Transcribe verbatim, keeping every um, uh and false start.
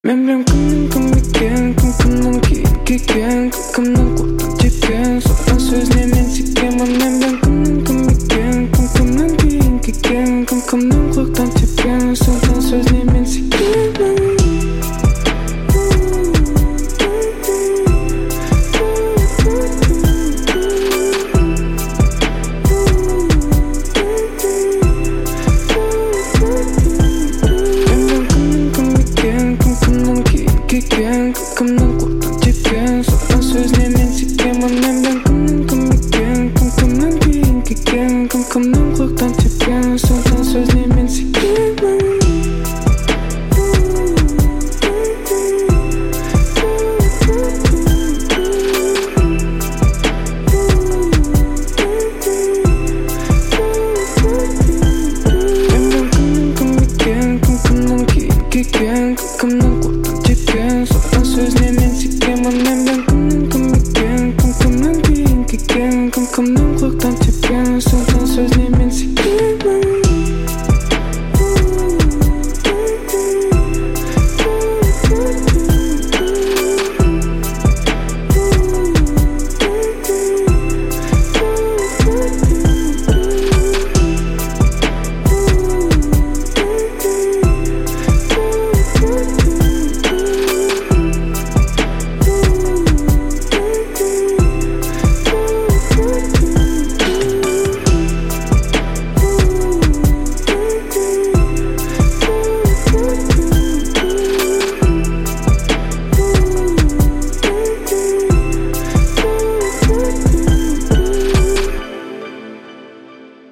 Мен білем кімнің кім екен, кім кімнің киік екен, кім кімнің қорқынышты екен. Соққан сөзіне мен секемін. Мен білем кімнің кім екен, кім кімнің киік екен, кім кімнің қорқынышты екен. Соққан сөзіне мен секемін. Кім кімнің қорқынышты екен, соққан сөзіне мен секемін. Мен білем кімнің кім екен, кім кімнің киік екен, кім кімнің қорқынышты екен. Соққан сөзіне мен секемін. Кім кімнің қорқынышты екен, соққан сөзіне мен секемін.